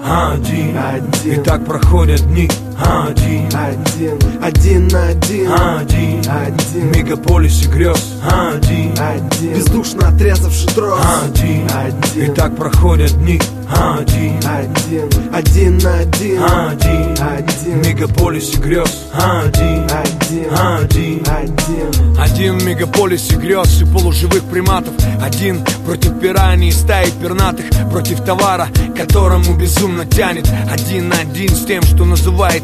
один. И так проходят дни. Один на один. В мегаполисе грез. Один. Бездушно отрезавший трос. Один. И так проходят дни. Один на один. В мегаполисе грез. Один в мегаполисе грез и полуживых приматов. Один против пираний и стаи пернатых. Против товара, которому безумно тянет. Один на один с тем, что называет